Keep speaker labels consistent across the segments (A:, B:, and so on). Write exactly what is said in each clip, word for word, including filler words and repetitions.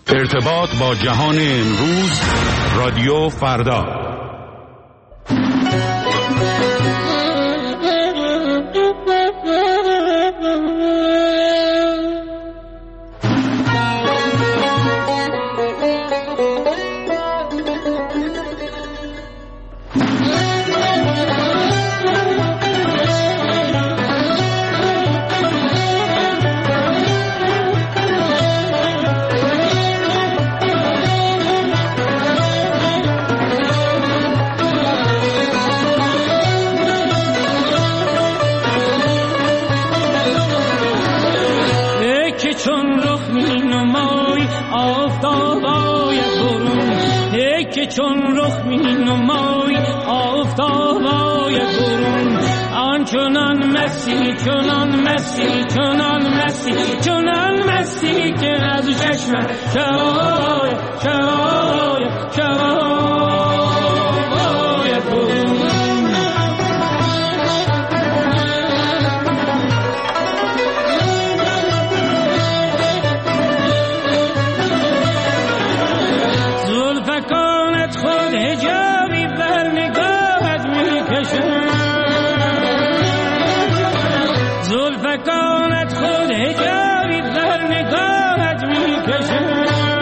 A: ارتباط با جهان امروز، رادیو فردا.
B: چون رخ می نمای آفتابای برون، آنچنان مستی چنان مستی چنان مستی چنان مستی که از چشم شوای شوای شوای برون. هجابی بر نگاهت می کشم، زلفکانت خود هجابی بر نگاهت می کشم.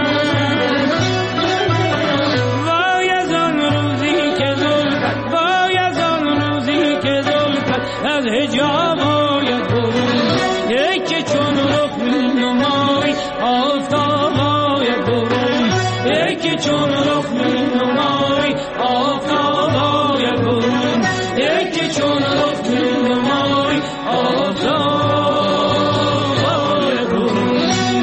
B: وای از آن روزی که زلفت، وای از آن روزی که زلفت از هجاب آید برون، یکی چون رخ می نمای آفتاب آید برون، یکی چون رخ می نمای آفتاب آید برون، یکی چون رخ می نمای آفتاب آید برون.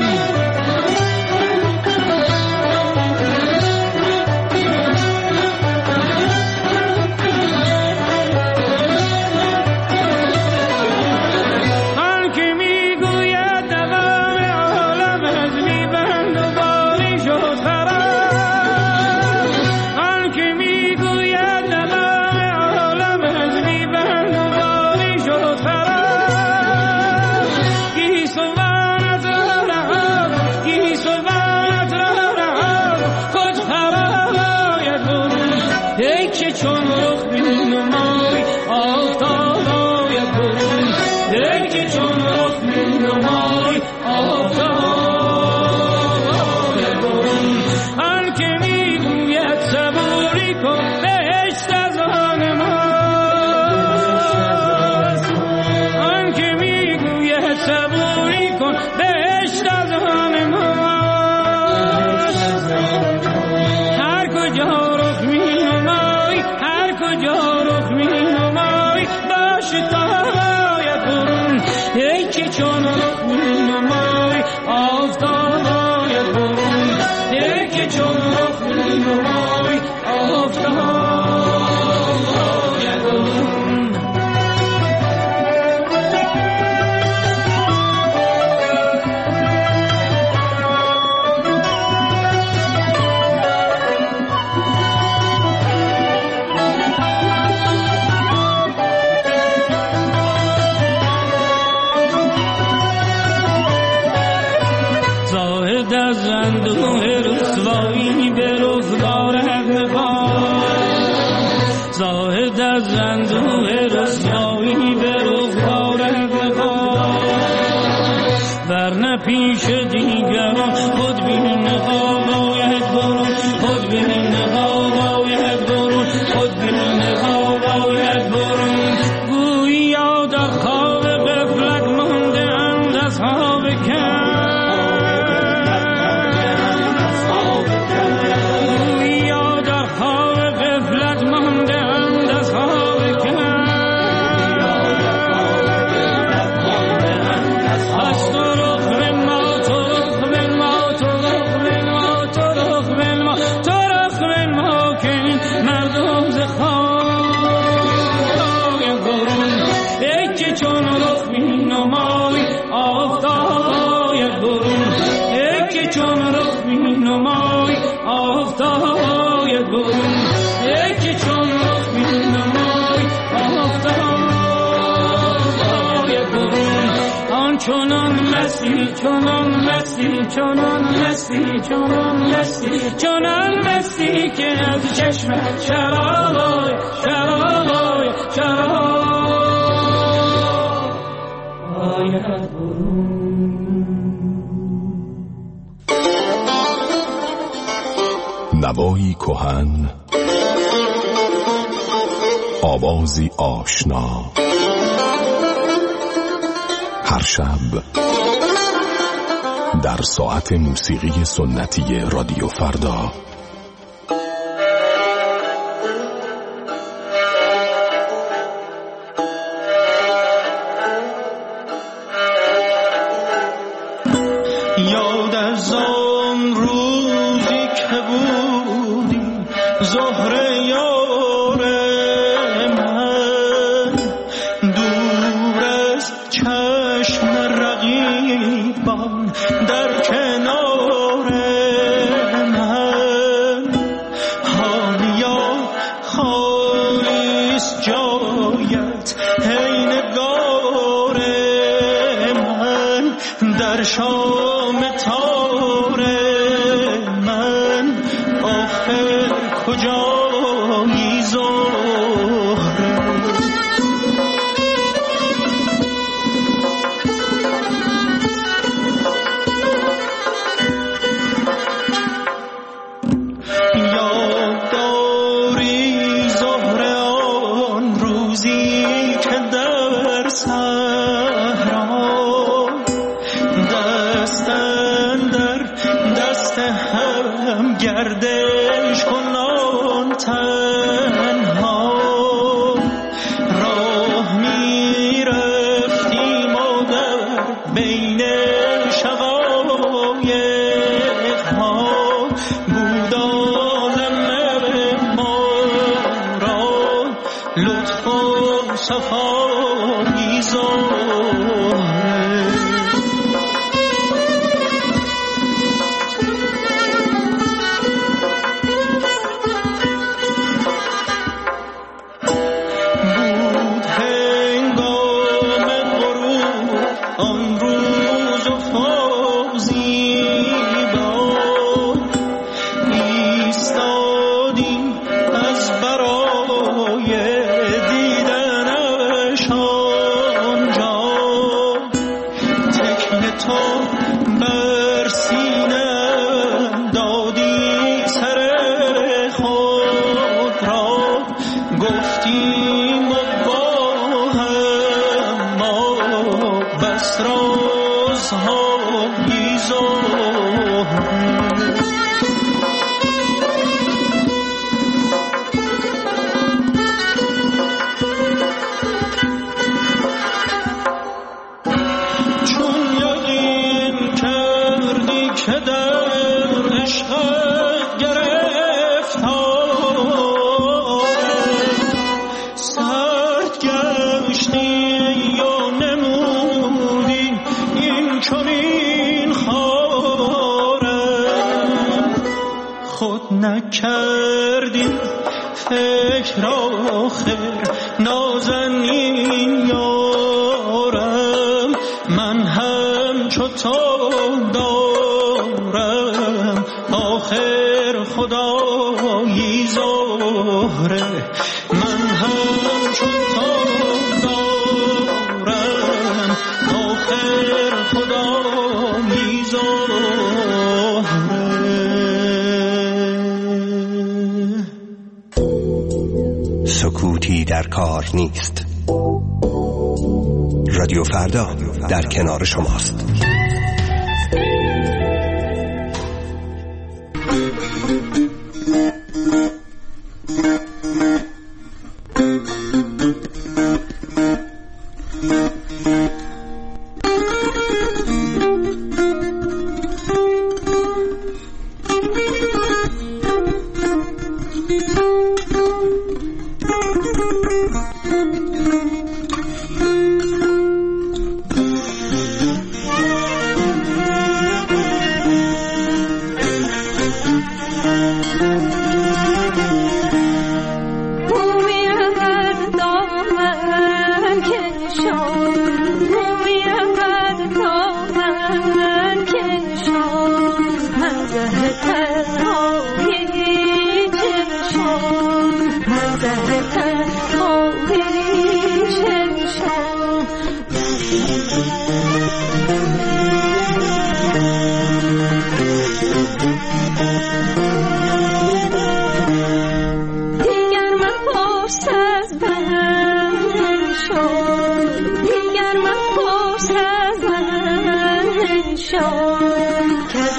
B: آن که می گوید تمام عالم از می بند و باری شد خراب، آن که می گوید تمام عالم از می بند و باری شد خراب. گیسوانت را رهاب، گیسوانت را رهاب، خود خراب آید برون، یکی چون رخ می نمای آفتاب آید برون، یکی چون رخ می نمای آفتاب آید برون. آن که می گوید صبوری کن بهشت از آن ماست، آن که می گوید صبوری کن بهشت از آن ماست. هر کجا رخ می نمای، هر کجا رخ می نمای باش تا آید برون، یکی چون رخ می نمای آفتاب آید برون، یکی چون رخ می نمای آفتاب آید برون. زاهد از اندوه رسوایی به روزگارت نخواه، زاهد از اندوه رسوایی به روزگارت نخواه، ورنه پیش دیگران خود بین نقاب آید برون، خود بین نقاب آید برون، خود بین نقاب آید برون. گویا در خواب غفلت مانده اند اصحاب کهف، یکی چون رخ می نمای آفتاب آید برون، آنچنان مسی چنان مسی چنان مسی چنان مسی چنان مسی که از چشمت شرابای شرابای شراب آید برون.
C: نوایی کهن، آوازی آشنا، هر شب در ساعت موسیقی سنتی رادیو فردا.
B: یاد از آن روزی که بودی زهره یار من، دور از چشم رقیبان در کنار من، حالیا خالیست جایت ای نگار من، در شام تار من آخر کجایی زهره. یاد داری زهره آن روزی که در صحرا دستن در دست هم گردش کنان تنها راه می رفتیم و در بین شقایق ها بود عالم ما را لطف و صفایی زهره. نکردی فکر آخر نازنین یارم، من هم چو تو دارم آخر خدایی زهره، من هم چو تو دارم آخر خدایی زهره.
D: سکوتی در کار نیست. رادیو فردا در کنار شماست.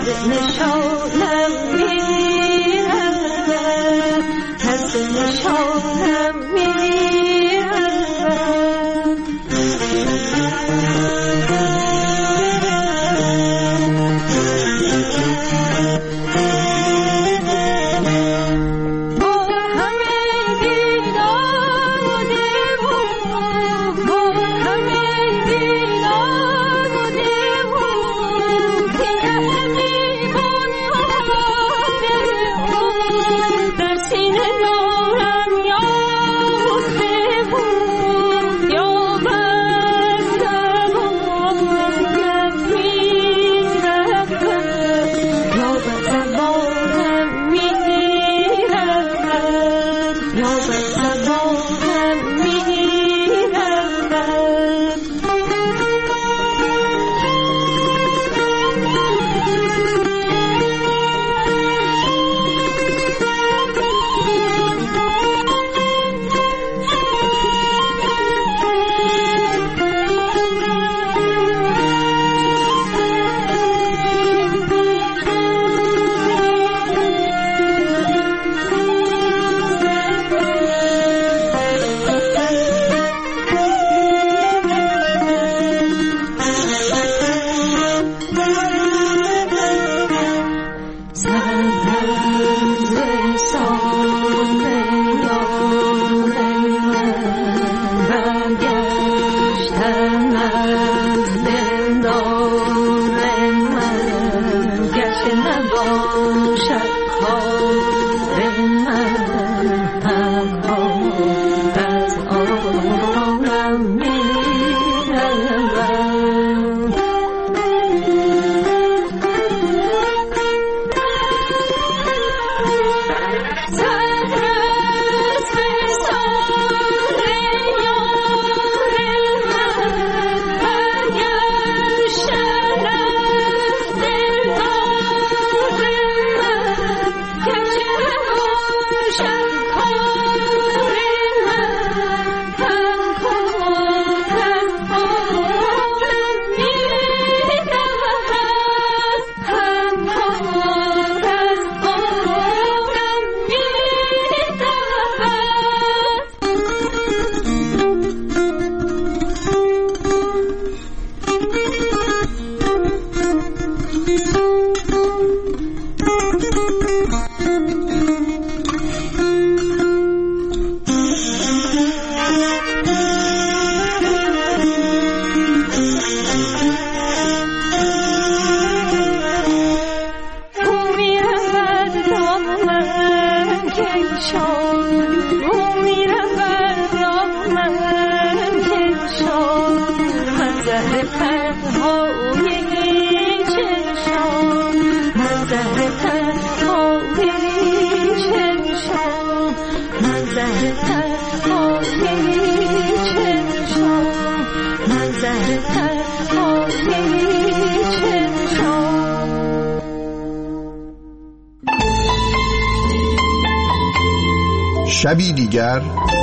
E: شبی دیگر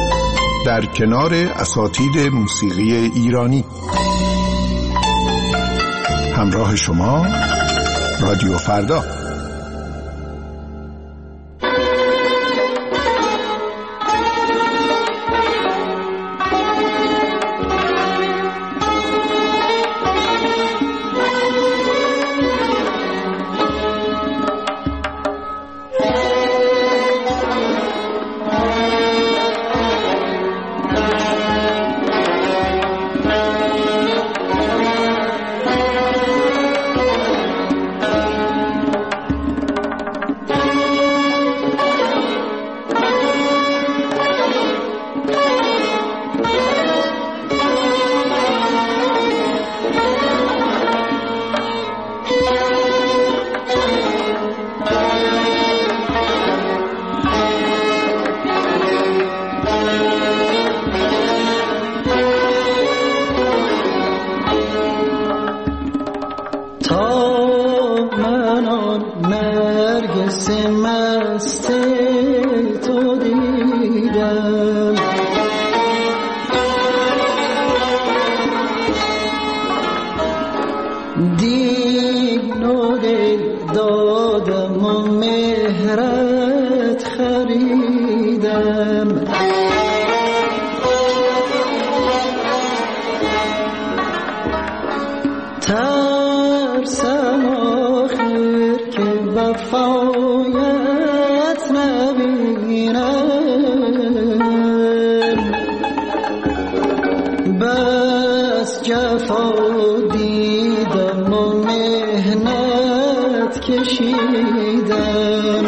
E: در کنار اساتید موسیقی ایرانی. همراه شما رادیو فردا.
F: Dig no de دادم و مهرت خریدم. ترسم آخر که وفایت نبینم، بس جفا دیدم و مهنت کشیدم.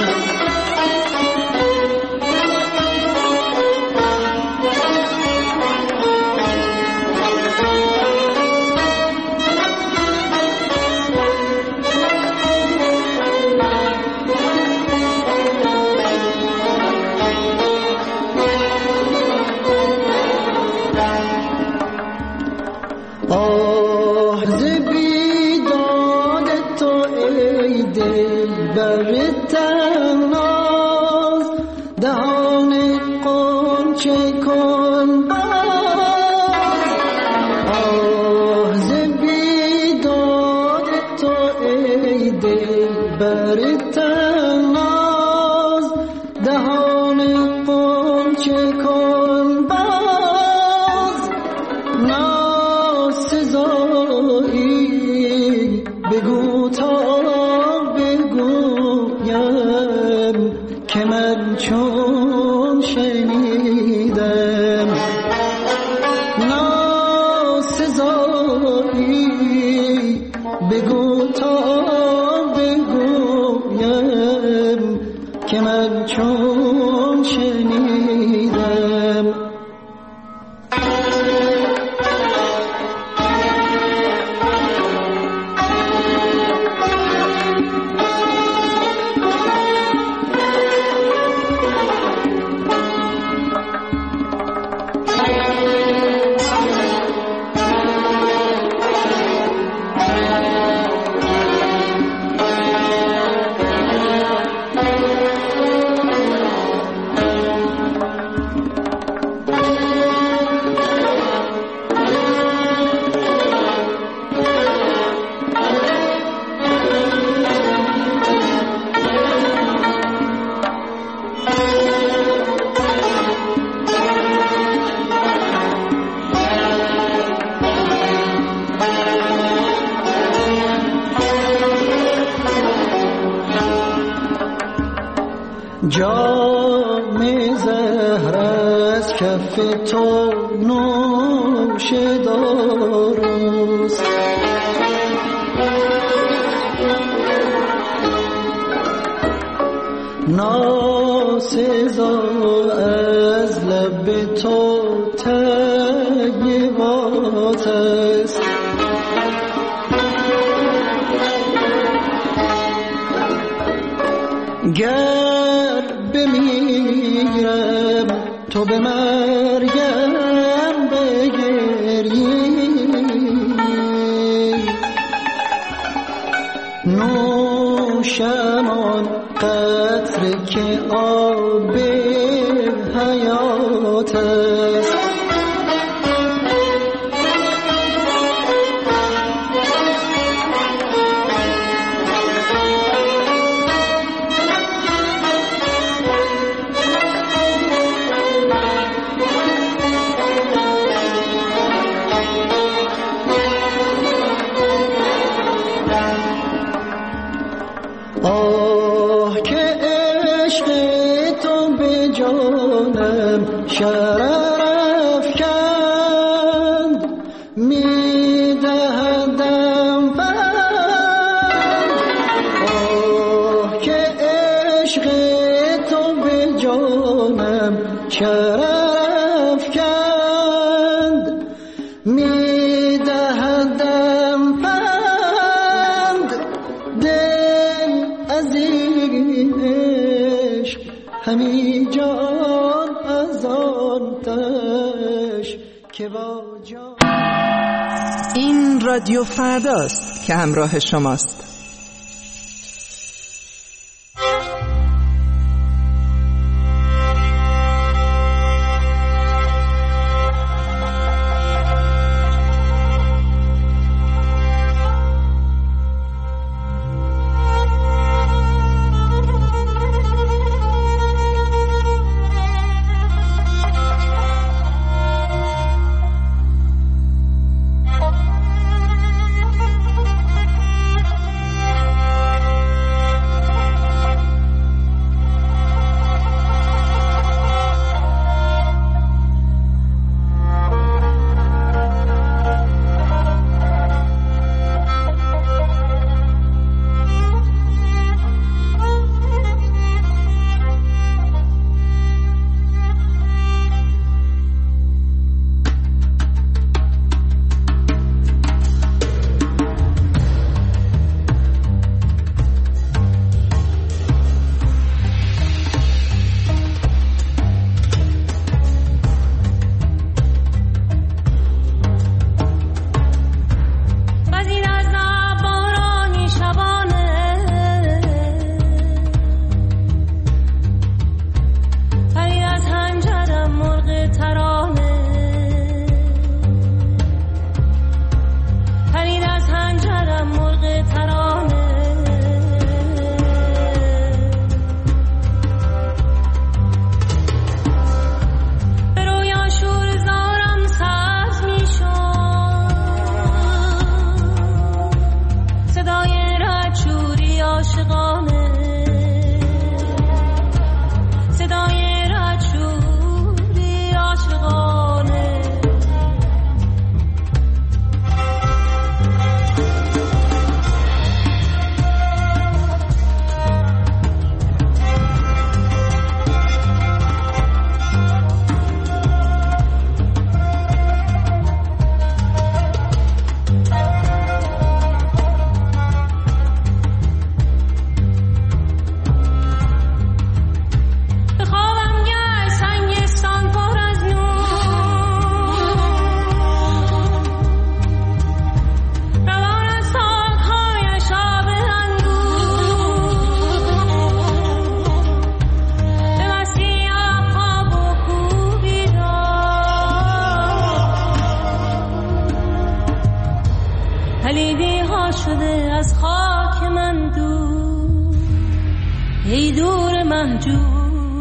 F: آه ز بیداد تو ای دلبر طناز، دهان غنچه کن باز. آه ز بیداد تو ای دلبر طناز، دهان غنچه کن باز. ناسزایی بگو تا بگویم که من چون شنیدم. ناسزایی بگو تا بگویم که من چون شنیدم. جام زهر از کف تو نوش داروست، ناسزا از لب تو طیبات است. گر بمیرم تو به مرگم بگری، نوشم آن قطره که آب حیات است. آه که عشق تو به جانم شرر افکند، می دهدم بند. آه که عشق تو به جانم شرر افکند، می دهدم بند. دل از این عشق همی جان از آن تش که با جان.
G: این رادیو فرداست که همراه شماست.
H: ای دور محجوب.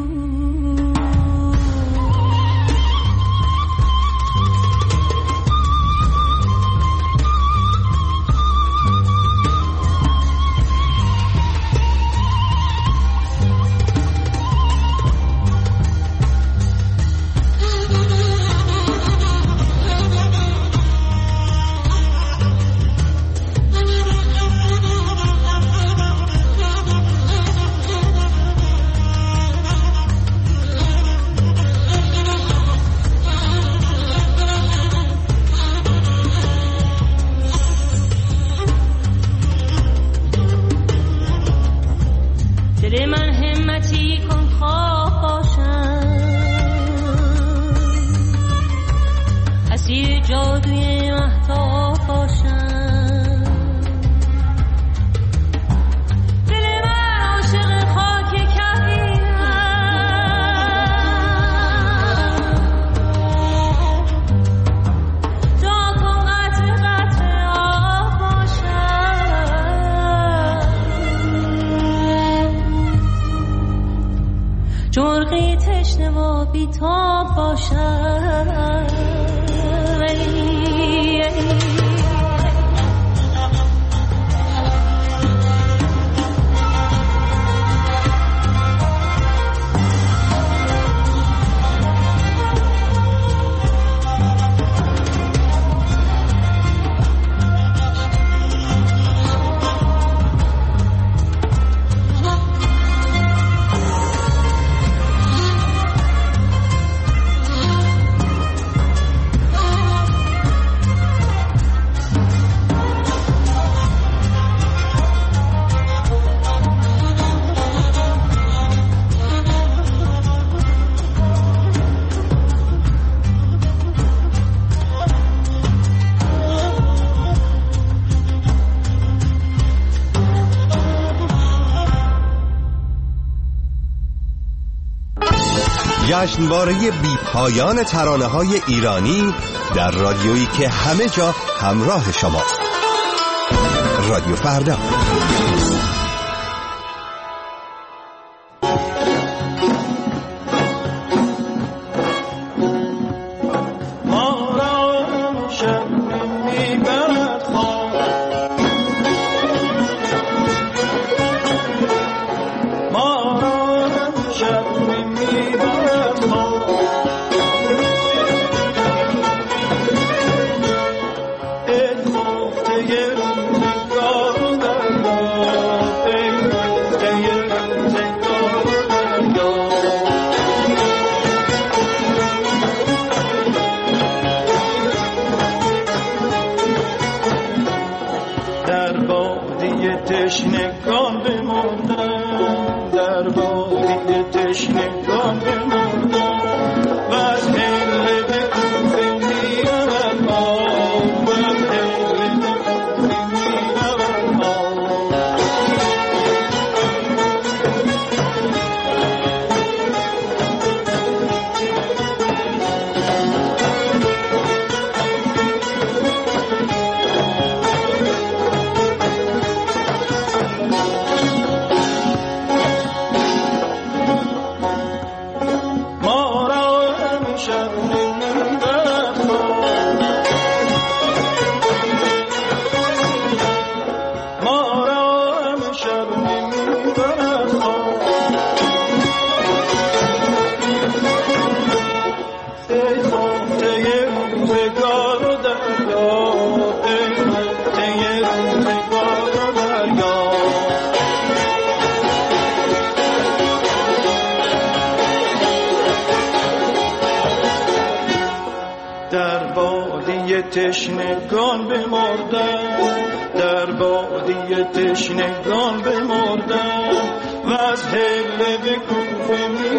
I: جرقی تشنه و بی‌تاب باشد.
D: جشنواره بی پایان ترانه‌های ایرانی در رادیویی که همه جا همراه شماست. رادیو فردا.
B: تشنگان بماندن، در بادی تشنگان بماندن و از هله به کوفه میرود آب، و از هله به کوفه میرود آب. تشنگان بمردن، در بادی تشنگان بمردن و از هله به کوفه